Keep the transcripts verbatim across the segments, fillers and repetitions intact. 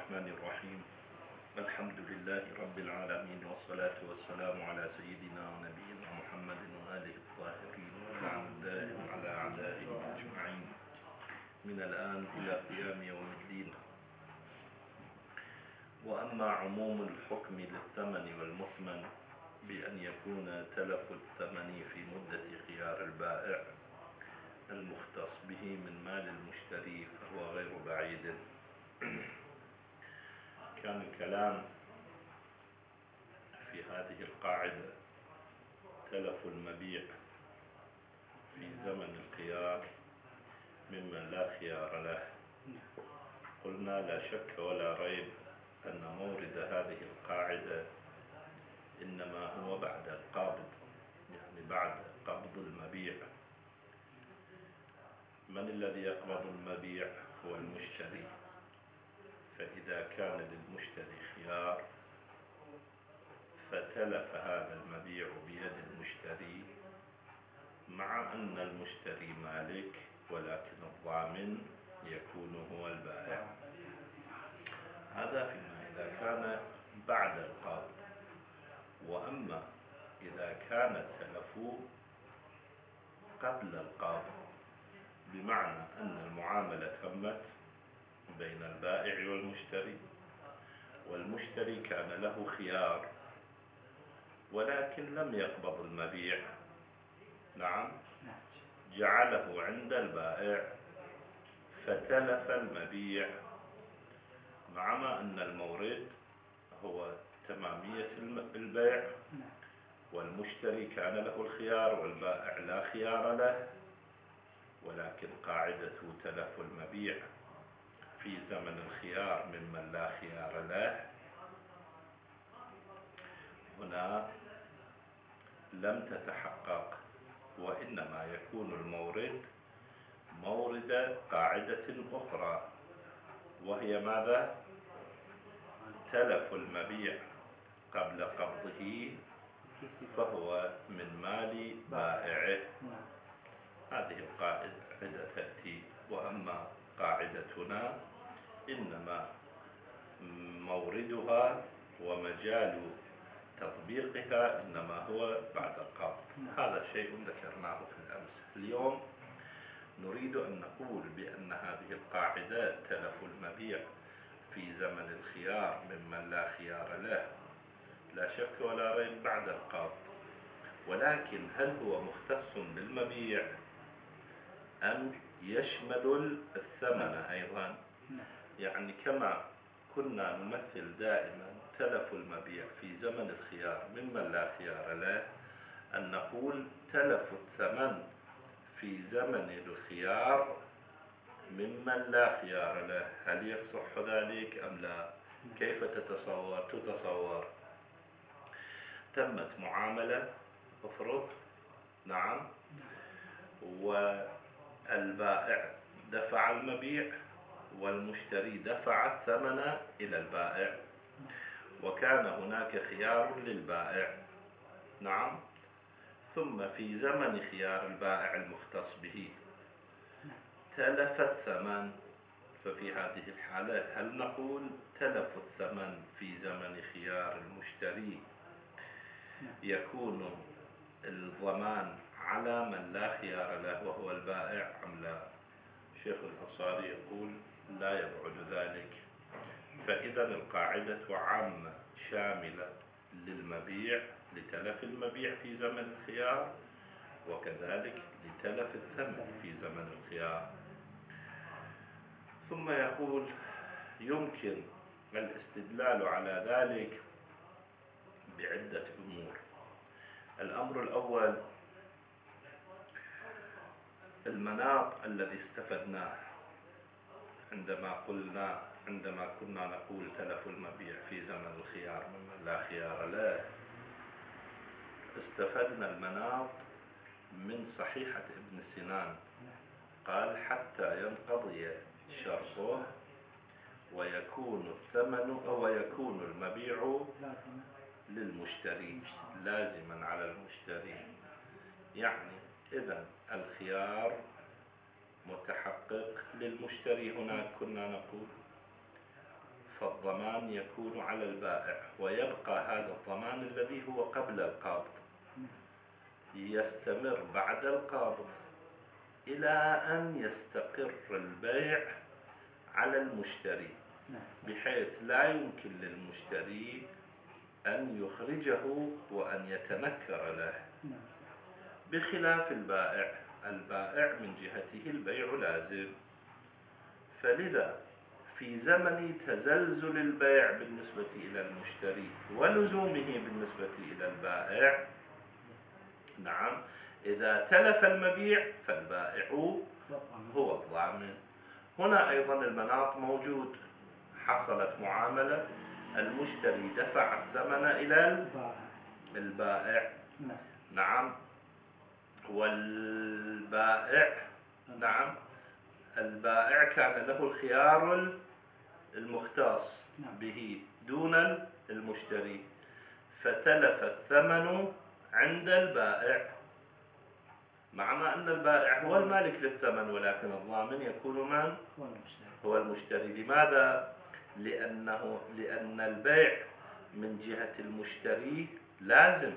الرحمن الرحيم. الحمد لله رب العالمين، والصلاة والسلام على سيدنا ونبينا محمد وآله الطاهرين واللعن الدائم على أعدائهم أجمعين من الآن إلى قيام يوم الدين. وأما عموم الحكم للثمن والمثمن بأن يكون تلف الثمن في مدة خيار البائع المختص به من مال المشتري فهو غير بعيد. كان الكلام في هذه القاعدة تلف المبيع في زمن الخيار ممن لا خيار له. قلنا لا شك ولا ريب أن مورد هذه القاعدة إنما هو بعد القابض، يعني بعد قبض المبيع. من الذي يقبض المبيع؟ هو المشتري. فإذا كان للمشتري خيار فتلف هذا المبيع بيد المشتري، مع أن المشتري مالك ولكن الضامن يكون هو البائع. هذا فيما إذا كان بعد القبض. وأما إذا كان التلف قبل القبض، بمعنى أن المعاملة تمت بين البائع والمشتري، والمشتري كان له خيار ولكن لم يقبض المبيع، نعم، جعله عند البائع فتلف المبيع، مع ما أن المورد هو تمامية البيع، والمشتري كان له الخيار والبائع لا خيار له، ولكن قاعدة تلف المبيع في زمن الخيار ممن لا خيار له هنا لم تتحقق، وإنما يكون المورد مورد قاعدة أخرى، وهي ماذا؟ تلف المبيع قبل قبضه فهو من مال بائعه. هذه القاعدة تأتي. وأما قاعدتنا إنما موردها ومجال تطبيقها إنما هو بعد القبض. هذا شيء ذكرناه في الأمس. اليوم نريد أن نقول بأن هذه القاعدة تلف المبيع في زمن الخيار ممن لا خيار له لا شك ولا ريب بعد القبض، ولكن هل هو مختص بالمبيع أم يشمل الثمن أيضا؟ يعني كما كنا نمثل دائما تلف المبيع في زمن الخيار ممن لا خيار له، أن نقول تلف الثمن في زمن الخيار ممن لا خيار له. هل يصح ذلك أم لا؟ كيف تتصور؟ تتصور تمت معاملة، افرض، نعم، والبائع دفع المبيع والمشتري دفع الثمن إلى البائع، وكان هناك خيار للبائع، نعم، ثم في زمن خيار البائع المختص به تلف الثمن. ففي هذه الحالة هل نقول تلف الثمن في زمن خيار المشتري يكون الضمان على من لا خيار له وهو البائع أم لا؟ شيخ الأنصاري يقول لا يبعد ذلك. فإذا القاعدة عامة شاملة للمبيع، لتلف المبيع في زمن الخيار، وكذلك لتلف الثمن في زمن الخيار. ثم يقول يمكن الاستدلال على ذلك بعدة أمور. الأمر الأول المناط الذي استفدناه عندما قلنا عندما كنا نقول تلف المبيع في زمن الخيار ممن لا خيار له، استفدنا المناط من صحيحة ابن سنان. قال حتى ينقضي شرطه ويكون الثمن أو يكون المبيع للمشتري لازما على المشتري. يعني إذن الخيار متحقق للمشتري هناك كنا نقول، فالضمان الضمان يكون على البائع، ويبقى هذا الضمان الذي هو قبل القبض يستمر بعد القبض إلى أن يستقر البيع على المشتري، بحيث لا يمكن للمشتري أن يخرجه وأن يتنكر له، بخلاف البائع. البائع من جهته البيع لازم. فلذا في زمن تزلزل البيع بالنسبة إلى المشتري ولزومه بالنسبة إلى البائع، نعم، إذا تلف المبيع فالبائع هو الضامن. هنا أيضا المناط موجود، حصلت معاملة، المشتري دفع الثمن إلى البائع، نعم، والبائع، نعم، البائع كان له الخيار المختص به دون المشتري، فتلف الثمن عند البائع، مع أن البائع هو المالك للثمن، ولكن الضامن يكون من؟ هو المشتري. لماذا؟ لأنه لأن البيع من جهة المشتري لازم،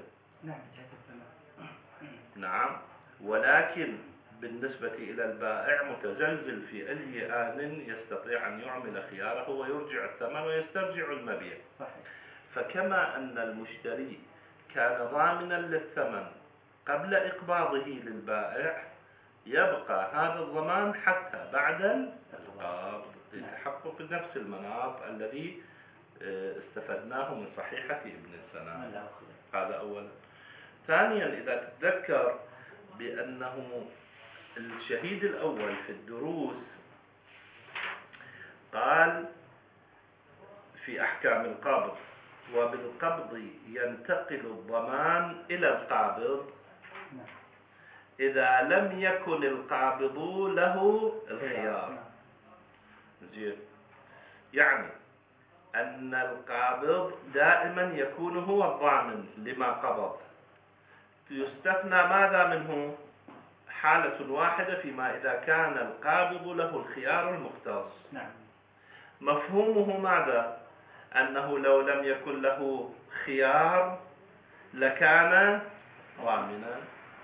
نعم، ولكن بالنسبة إلى البائع متزلزل في أي آن يستطيع أن يعمل خياره ويرجع الثمن ويسترجع المبيع. فكما أن المشتري كان ضامنا للثمن قبل إقباضه للبائع، يبقى هذا الضمان حتى بعد القبض لتحقق نفس المناط الذي استفدناه من صحيحة ابن سنان. هذا أولا. ثانيا، إذا تتذكر بأنه الشهيد الأول في الدروس قال في أحكام القبض: وبالقبض ينتقل الضمان إلى القابض إذا لم يكن القابض له الخيار. يعني أن القابض دائما يكون هو الضامن لما قبض، يستثنى ماذا منه؟ حالة واحدة، فيما إذا كان القابض له الخيار المختص. مفهومه ماذا؟ أنه لو لم يكن له خيار لكان ضامنا.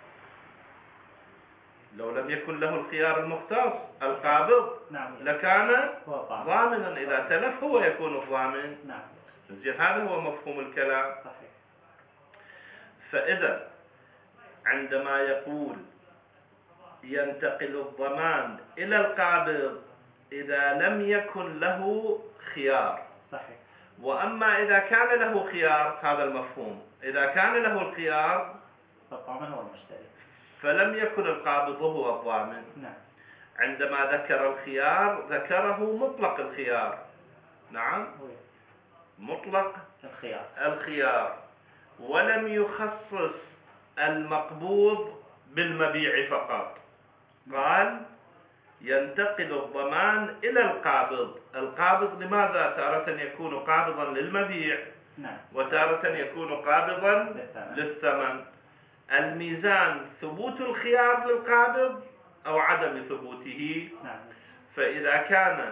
لو لم يكن له الخيار المختص القابض لكان ضامنا، إذا تلف هو يكون الضامن. زين، هذا هو مفهوم الكلام. فإذا عندما يقول ينتقل الضمان إلى القابض إذا لم يكن له خيار، صحيح. وأما إذا كان له خيار، هذا المفهوم، إذا كان له الخيار فالضامن هو المشتري، فلم يكن القابض هو الضامن. نعم. عندما ذكر الخيار ذكره مطلق الخيار، نعم، مطلق الخيار الخيار ولم يخصص المقبوض بالمبيع فقط. قال ينتقل الضمان إلى القابض. القابض لماذا؟ تارة يكون قابضا للمبيع، نعم، وتارة يكون قابضا للثمن. الميزان ثبوت الخيار للقابض أو عدم ثبوته. نعم. فإذا كان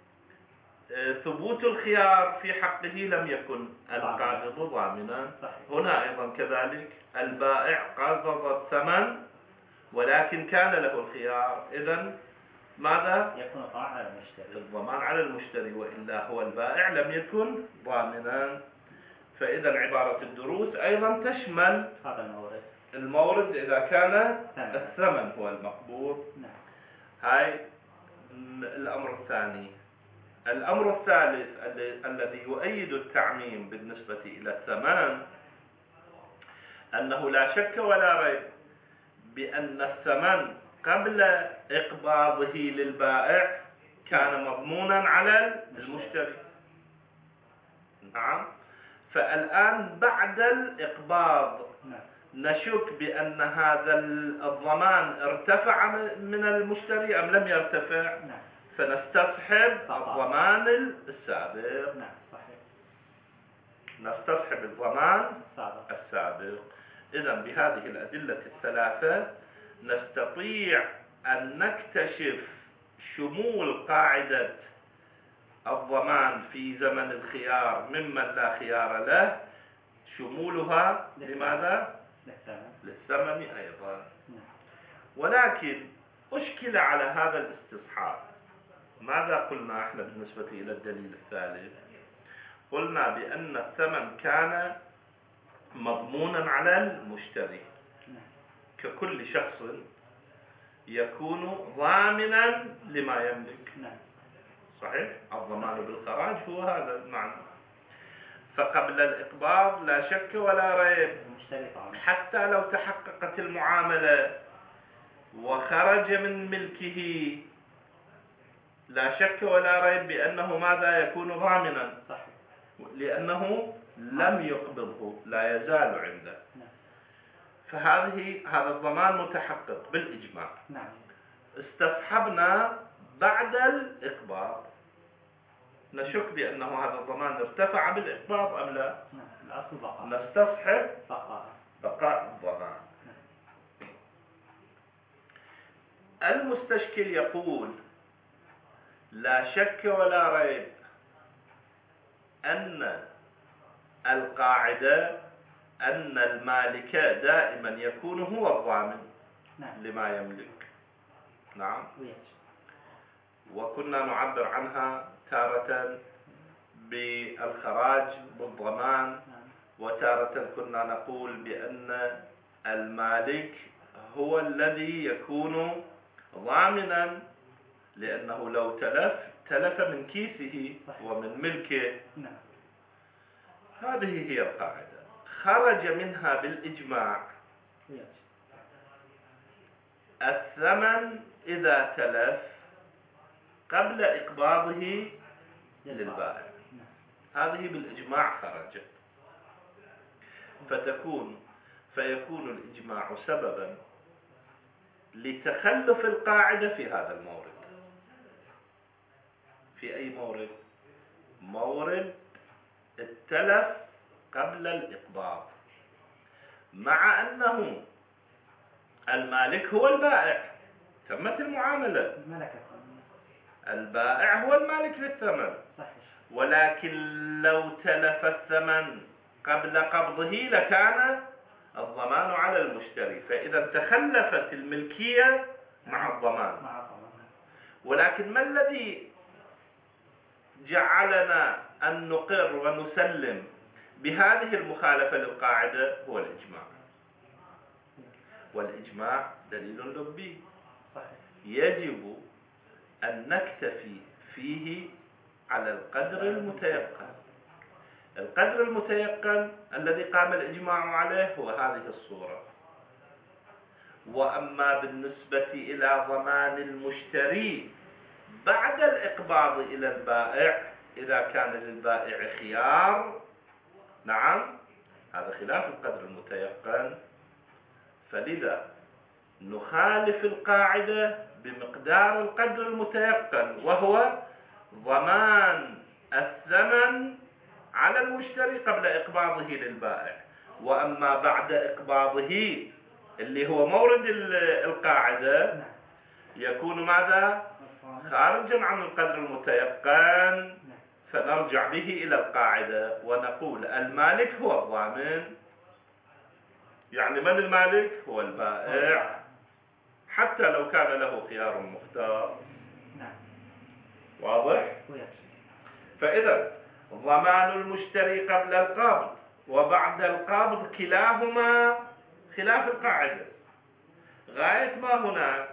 ثبوت الخيار في حقه لم يكن القابض ضامنا. هنا أيضا كذلك، البائع قبض الثمن ولكن كان له الخيار، إذن ماذا؟ يكون الضمان على المشتري. الضمان على المشتري، وإلا هو البائع لم يكن ضامنا. فإذا عبارة الدروس أيضا تشمل هذا المورد المورد إذا كان الثمن هو المقبوض. نعم. هاي الأمر الثاني. الأمر الثالث الذي يؤيد التعميم بالنسبة إلى الثمن أنه لا شك ولا ريب بأن الثمن قبل إقباضه للبائع كان مضمونا على المشتري. نعم. فالآن بعد الإقباض نشك بأن هذا الضمان ارتفع من المشتري أم لم يرتفع، فنستصحب الضمان السابق. نعم، صحيح. نستصحب الضمان السابق. إذن بهذه الأدلة الثلاثة نستطيع أن نكتشف شمول قاعدة الضمان في زمن الخيار ممن لا خيار له شمولها لماذا؟ للثمن أيضا. ولكن أشكل على هذا الاستصحاب. ماذا قلنا احنا بالنسبة إلى الدليل الثالث؟ قلنا بأن الثمن كان مضمونا على المشتري ككل شخص يكون ضامنا لما يملك. صحيح؟ الضمان بالخراج هو هذا المعنى. فقبل الإقباض لا شك ولا ريب حتى لو تحققت المعاملة وخرج من ملكه لا شك ولا ريب بأنه ماذا يكون ضامنا، لأنه لم يقبضه، لا يزال عنده. فهذه هذا الضمان متحقق بالإجماع. استصحبنا بعد الإقباض، نشك بأنه هذا الضمان ارتفع بالإقباض أم لا؟ نستصحب بقاء الضمان. المستشكل يقول لا شك ولا ريب أن القاعدة أن المالك دائما يكون هو الضامن لما يملك. نعم. وكنا نعبر عنها تارة بالخراج بالضمان، وتارة كنا نقول بأن المالك هو الذي يكون ضامنا لأنه لو تلف تلف من كيسه ومن ملكه. هذه هي القاعدة، خرج منها بالإجماع. الثمن إذا تلف قبل إقباضه للبائع، هذه بالإجماع خرجت. فتكون فيكون الإجماع سببا لتخلف القاعدة في هذا المورد. في أي مورد؟ مورد التلف قبل الإقباض، مع أنه المالك هو البائع، تمت المعاملة، البائع هو المالك للثمن. ولكن لو تلف الثمن قبل قبضه لكان الضمان على المشتري، فإذا تخلفت الملكية مع الضمان. ولكن ما الذي جعلنا أن نقر ونسلم بهذه المخالفة للقاعدة؟ هو الإجماع. والإجماع دليل لبي يجب أن نكتفي فيه على القدر المتيقن. القدر المتيقن الذي قام الإجماع عليه هو هذه الصورة. وأما بالنسبة إلى ضمان المشتري بعد الإقباض إلى البائع، إذا كان للبائع خيار، نعم، هذا خلاف القدر المتيقن. فلذا نخالف القاعدة بمقدار القدر المتيقن، وهو ضمان الثمن على المشتري قبل إقباضه للبائع. وأما بعد إقباضه اللي هو مورد القاعدة يكون ماذا؟ خارجا عن القدر المتيقن. فنرجع به إلى القاعدة ونقول المالك هو الضامن. يعني من المالك؟ هو البائع، حتى لو كان له خيار مختار. واضح؟ فإذا ضمان المشتري قبل القبض وبعد القبض كلاهما خلاف القاعدة. غاية ما هناك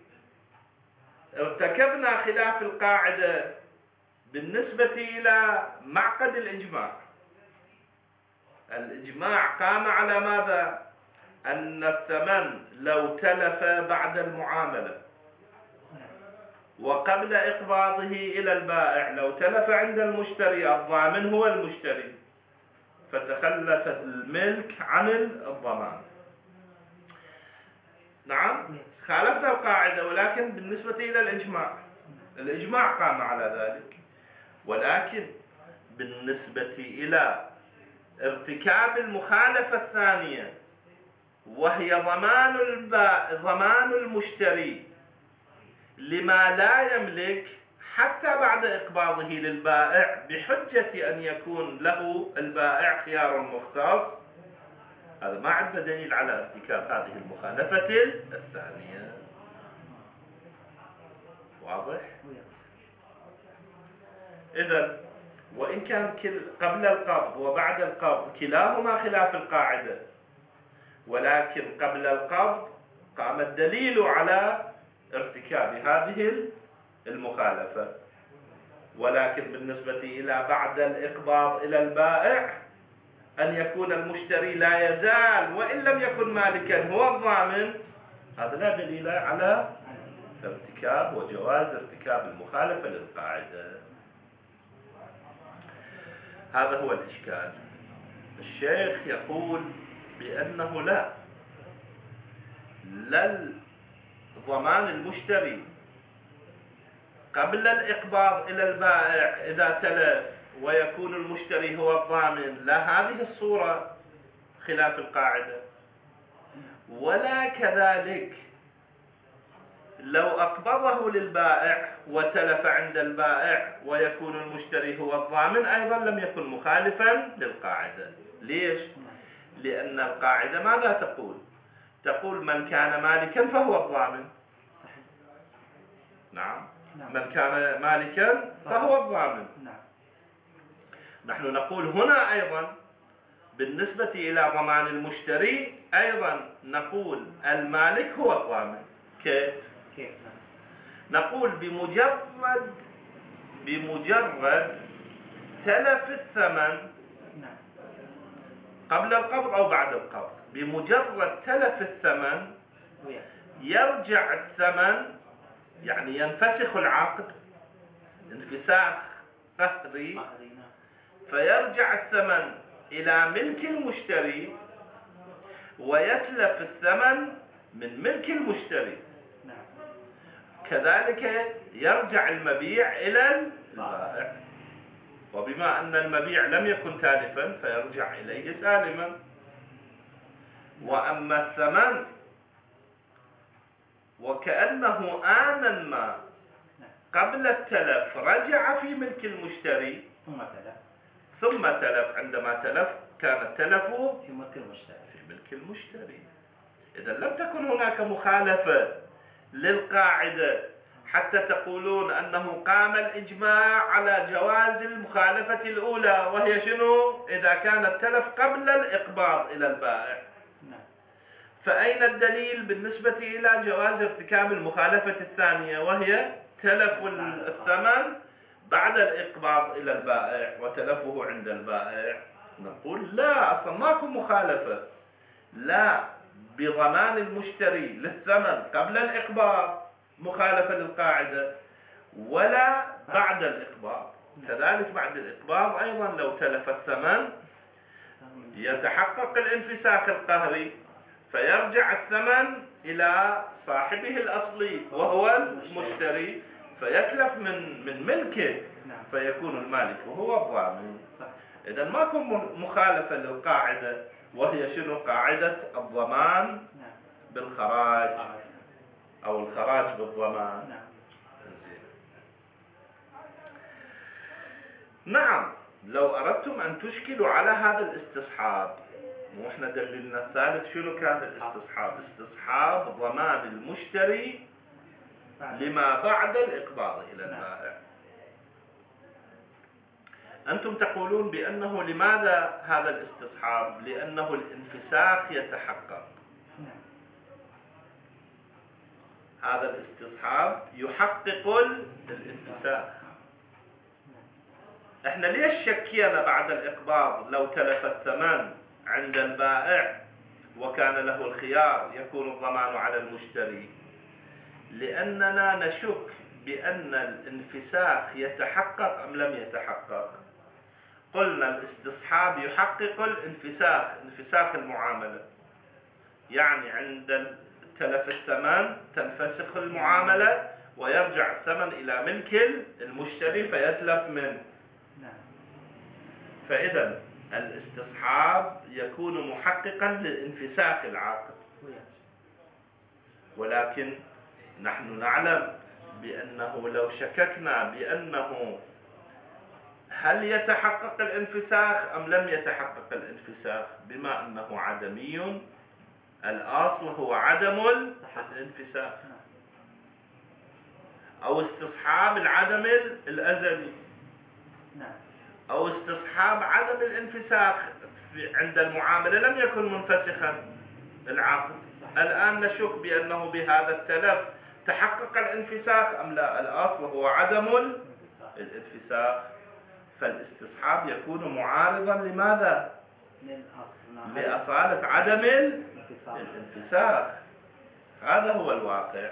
ارتكبنا خلاف القاعدة بالنسبة إلى معقد الإجماع. الإجماع قام على ماذا؟ أن الثمن لو تلف بعد المعاملة وقبل إقباضه إلى البائع، لو تلف عند المشتري الضامن هو المشتري، فتخلف الملك عن الضمان. نعم، خالفنا القاعدة، ولكن بالنسبة إلى الإجماع، الإجماع قام على ذلك. ولكن بالنسبة إلى ارتكاب المخالفة الثانية وهي ضمان البائع ضمان المشتري لما لا يملك حتى بعد إقباضه للبائع بحجة أن يكون له البائع خيار مختص، هذا ما عندنا دليل على ارتكاب هذه المخالفة الثانية. واضح؟ إذن وإن كان قبل القبض وبعد القبض كلاهما خلاف القاعدة، ولكن قبل القبض قام الدليل على ارتكاب هذه المخالفة، ولكن بالنسبة إلى بعد الإقباض إلى البائع أن يكون المشتري لا يزال وإن لم يكن مالكا هو الضامن، هذا لا دليل على ارتكاب وجواز ارتكاب المخالفة للقاعدة. هذا هو الإشكال. الشيخ يقول بأنه لا لا ضمان المشتري قبل الإقباض إلى البائع إذا تلف ويكون المشتري هو الضامن، لا هذه الصورة خلاف القاعدة، ولا كذلك لو أقبضه للبائع وتلف عند البائع ويكون المشتري هو الضامن أيضا لم يكن مخالفا للقاعدة. ليش؟ لأن القاعدة ماذا تقول؟ تقول من كان مالكا فهو الضامن. نعم، من كان مالكا فهو الضامن. نحن نقول هنا أيضا بالنسبة إلى ضمان المشتري أيضا نقول المالك هو الضامن. كيف؟ نقول بمجرد بمجرد تلف الثمن قبل القبض أو بعد القبض، بمجرد تلف الثمن يرجع الثمن، يعني ينفسخ العقد انفساخ قهري، فيرجع الثمن إلى ملك المشتري ويتلف الثمن من ملك المشتري. كذلك يرجع المبيع إلى البائع، وبما أن المبيع لم يكن تالفا فيرجع إليه سالما. وأما الثمن وكأنه آنا ما قبل التلف رجع في ملك المشتري ثم تلف، عندما تلف كان التلف في ملك المشتري في ملك المشتري. إذا لم تكن هناك مخالفة للقاعدة حتى تقولون أنه قام الإجماع على جواز المخالفة الأولى، وهي شنو؟ إذا كان التلف قبل الإقباض إلى البائع. فأين الدليل بالنسبة إلى جواز ارتكاب المخالفة الثانية وهي تلف الثمن بعد الإقباض إلى البائع وتلفه عند البائع؟ نقول لا، أصلا ماكو مخالفة، لا بضمان المشتري للثمن قبل الإقباض مخالفة للقاعدة، ولا بعد الإقباض. كذلك بعد الإقباض أيضا لو تلف الثمن يتحقق الانفساخ القهري فيرجع الثمن إلى صاحبه الأصلي وهو المشتري، فيتلف من من ملكه فيكون المالك وهو الضامن. إذا ماكو مخالفة للقاعدة وهي شنو؟ قاعدة الضمان بالخراج أو الخراج بالضمان. نعم، لو أردتم أن تشكلوا على هذا الاستصحاب، وإحنا دليلنا الثالث شنو كان الاستصحاب؟ استصحاب ضمان المشتري لما بعد الإقباض إلى البائع. أنتم تقولون بأنه لماذا هذا الاستصحاب؟ لأنه الانفساخ يتحقق. هذا الاستصحاب يحقق الانفساخ. احنا ليش شكينا بعد الإقباض لو تلف الثمن عند البائع وكان له الخيار يكون الضمان على المشتري؟ لأننا نشك بأن الانفساخ يتحقق أم لم يتحقق. قلنا الاستصحاب يحقق الانفساخ، انفساخ المعاملة، يعني عند تلف الثمن تنفسخ المعاملة ويرجع الثمن إلى ملك المشتري فيتلف منه. فإذا الاستصحاب يكون محققا لانفساخ العقد، ولكن نحن نعلم بأنه لو شككنا بأنه هل يتحقق الانفساخ أم لم يتحقق الانفساخ، بما أنه عدمي الأصل هو عدم الانفساخ أو استصحاب العدم الأزلي أو استصحاب عدم الانفساخ عند المعاملة لم يكن منفسخا العقد. الآن نشك بأنه بهذا التلف تحقق الانفساخ أم لا. الأصل هو عدم الانفساخ، فالاستصحاب يكون معارضا لماذا؟ لأصالة عدم الانفساخ. هذا هو الواقع.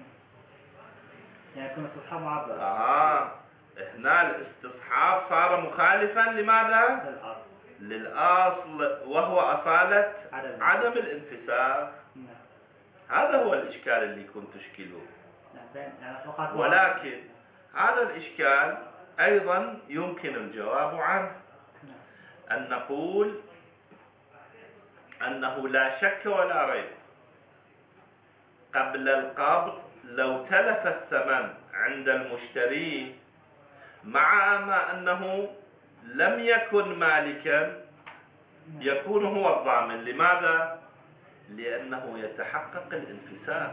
يعني يكون الاستصحاب معارضا. آه هنا الاستصحاب صار مخالفا لماذا؟ للأصل. للأصل وهو أصالة عدم, عدم الانفساخ. هذا هو الإشكال اللي كنت تشكله. ولكن هذا الإشكال أيضا يمكن الجواب عنه، أن نقول أنه لا شك ولا ريب قبل القبض لو تلف الثمن عند المشتري مع ما أنه لم يكن مالكا يكون هو الضامن. لماذا؟ لأنه يتحقق الانفساخ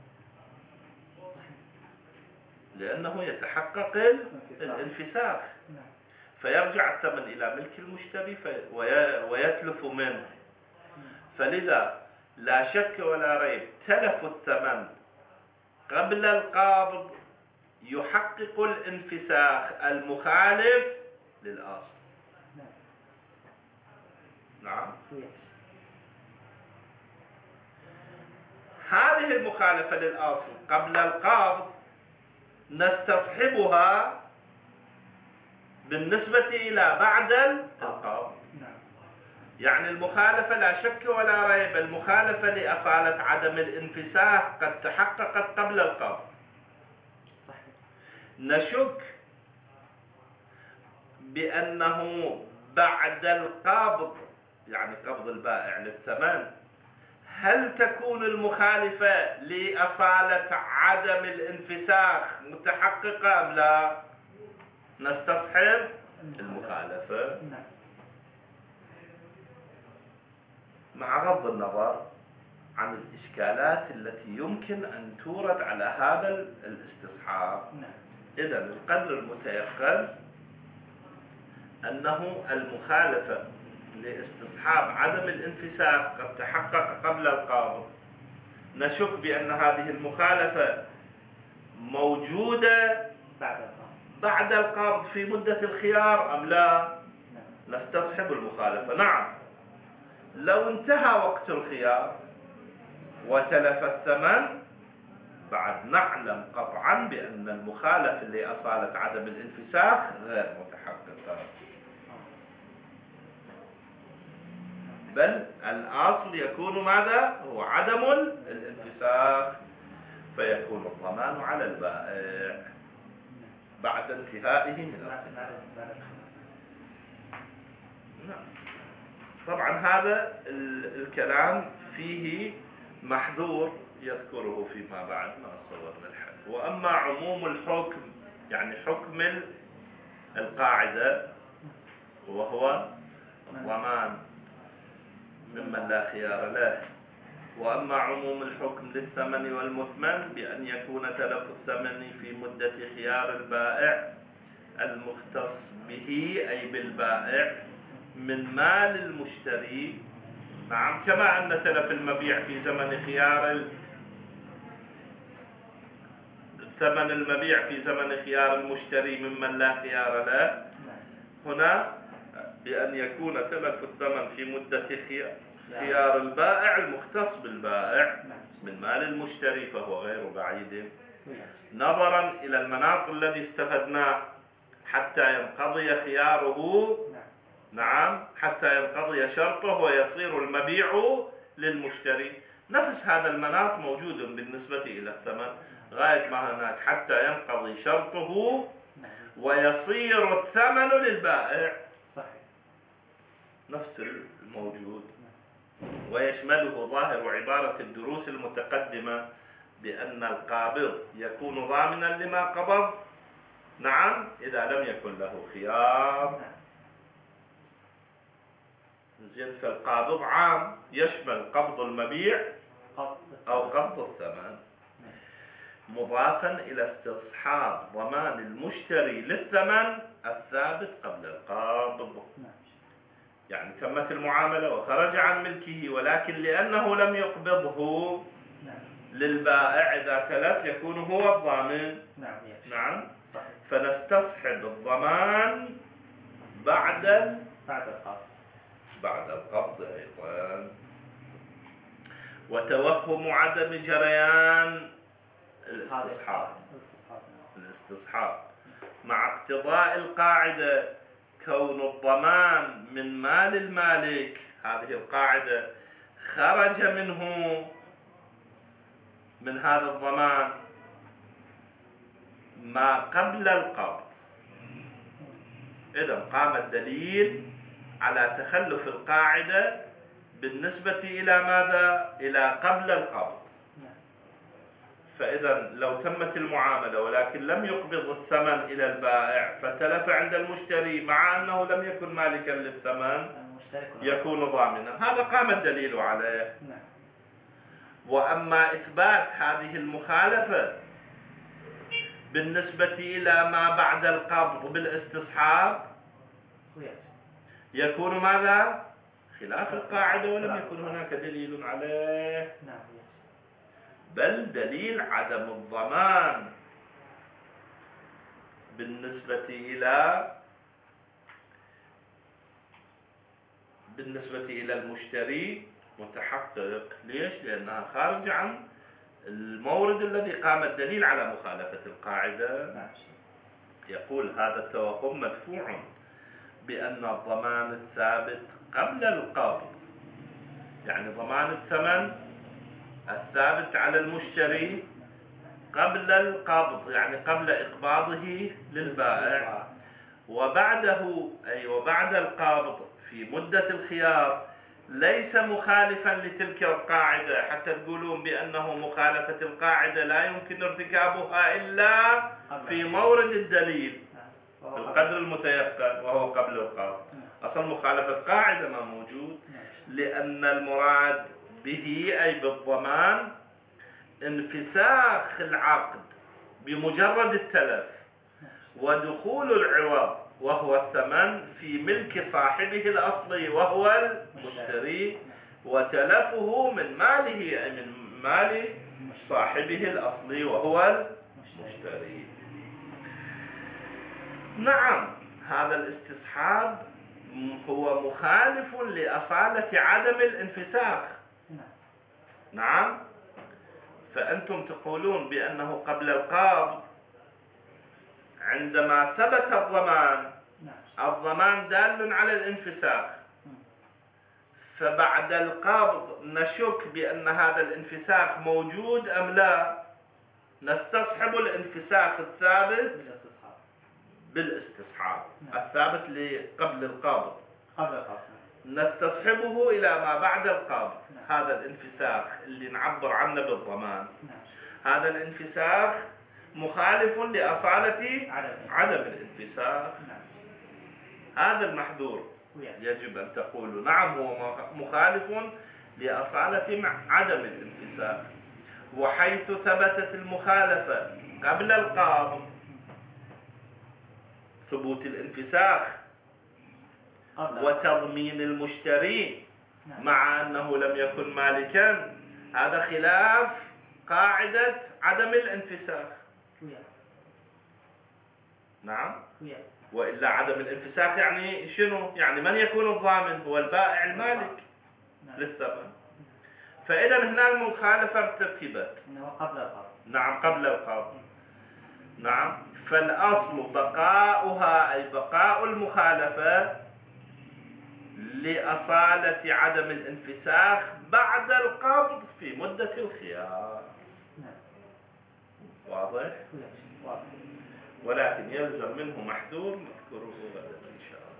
لأنه يتحقق الانفساخ فيرجع الثمن إلى ملك المشتري ويتلف منه. فلذا لا شك ولا ريب تلف الثمن قبل القبض يحقق الانفساخ المخالف للأصل. نعم. هذه المخالفة للأصل قبل القبض نستصحبها بالنسبة إلى بعد القبض. يعني المخالفة لا شك ولا ريب المخالفة لأصالة عدم الانفساخ قد تحققت قبل القبض. نشك بأنه بعد القبض يعني قبض البائع للثمن هل تكون المخالفة لأصالة عدم الانفساخ متحققة أم لا؟ نستصحب المخالفة مع غض النظر عن الإشكالات التي يمكن أن تورد على هذا الاستصحاب. إذن القدر المتيقن أنه المخالفة لاستصحاب عدم الانفساخ قد تحقق قبل القبض. نشك بأن هذه المخالفة موجودة بعد القبض في مدة الخيار أم لا؟ نستصحب المخالفة. نعم، لو انتهى وقت الخيار وتلف الثمن بعد نعلم قطعا بأن المخالفة لأصالة عدم الانفساخ غير متحققة، بل الأصل يكون ماذا؟ هو عدم الانفساخ، فيكون الضمان على البائع بعد انتهائه من الخيار. طبعا هذا الكلام فيه محذور يذكره فيما بعد ما صورنا الحد. وأما عموم الحكم يعني حكم القاعدة وهو الضمان ممن لا خيار له. وأما عموم الحكم للثمن والمثمن بأن يكون تلف الثمن في مدة خيار البائع المختص به أي بالبائع من مال المشتري. نعم، كما أن تلف المبيع في زمن خيار ثمن المبيع في زمن خيار المشتري ممن لا خيار له، هنا بأن يكون تلف الثمن في مدة خيار البائع المختص بالبائع من مال المشتري فهو غير بعيد، نظرا إلى المناط الذي استفدناه حتى ينقضي خياره. نعم، حتى ينقضي شرطه ويصير المبيع للمشتري. نفس هذا المناط موجود بالنسبة إلى الثمن غاية ما هناك حتى ينقضي شرطه ويصير الثمن للبائع. نفس الموجود، ويشمله ظاهر عبارة الدروس المتقدمة بأن القابض يكون ضامنا لما قبض؟ نعم، إذا لم يكن له خيار. زين، فالقابض عام يشمل قبض المبيع أو قبض الثمن، مضافا إلى استصحاب ضمان المشتري للثمن الثابت قبل القبض. يعني تمت المعاملة وخرج عن ملكه، ولكن لأنه لم يقبضه للبائع إذا تلف يكون هو الضامن. نعم، فنستصحب الضمان بعد بعد القبض بعد القبض أيضا. وتوهم عدم جريان الاستصحاب الاستصحاب مع اقتضاء القاعدة كون الضمان من مال المالك، هذه القاعدة خرج منه من هذا الضمان ما قبل القبض. إذا قام الدليل على تخلف القاعدة بالنسبة إلى ماذا؟ إلى قبل القبض. فإذا لو تمت المعاملة ولكن لم يقبض الثمن إلى البائع فتلف عند المشتري مع أنه لم يكن مالكا للثمن يكون ضامنا، هذا قام الدليل عليه. وأما إثبات هذه المخالفة بالنسبة إلى ما بعد القبض بالاستصحاب يكون ماذا؟ خلاف القاعدة، ولم يكن هناك دليل عليه، بل دليل عدم الضمان بالنسبة إلى بالنسبة إلى المشتري متحقق. ليش؟ لأنها خارجة عن المورد الذي قام الدليل على مخالفة القاعدة. يقول هذا التوهم مدفوع بأن الضمان الثابت قبل القبض، يعني ضمان الثمن الثابت على المشتري قبل القبض، يعني قبل إقباضه للبائع، وبعده أي وبعد القبض في مدة الخيار ليس مخالفا لتلك القاعدة، حتى تقولون بأنه مخالفة القاعدة لا يمكن ارتكابها إلا في مورد الدليل القدر المتيقن وهو قبل القبض. أصل مخالفة قاعدة ما موجود، لأن المراد به أي بالضمان انفساخ العقد بمجرد التلف ودخول العوض وهو الثمن في ملك صاحبه الأصلي وهو المشتري، وتلفه من ماله أي من مال صاحبه الأصلي وهو المشتري. نعم، هذا الاستصحاب هو مخالف لأصالة عدم الانفساخ. نعم، فأنتم تقولون بأنه قبل القبض عندما ثبت الضمان، الضمان دال على الانفساخ، فبعد القبض نشك بأن هذا الانفساخ موجود أم لا، نستصحب الانفساخ الثابت بالاستصحاب الثابت قبل القبض، نستصحبه إلى ما بعد القبض. هذا الانفساخ اللي نعبر عنه بالضمان، هذا الانفساخ مخالف لأصالة عدم الانفساخ. هذا المحذور يجب أن تقولوا نعم هو مخالف لأصالة عدم الانفساخ. وحيث ثبتت المخالفة قبل القبض ثبوت الانفساخ وتضمين المشتري مع أنه لم يكن مالكا، هذا خلاف قاعدة عدم الانفساخ. نعم، وإلا عدم الانفساخ يعني شنو؟ يعني من يكون الضامن؟ هو البائع المالك للثمن. فإذا هنا المخالفة ارتكبت نعم قبل القبض. نعم، فالأصل بقاؤها أي بقاء المخالفة لأصالة عدم الانفساخ بعد القبض في مدة الخيار. واضح؟ ولكن يلزم منه محذور نذكره غدا إن شاء الله.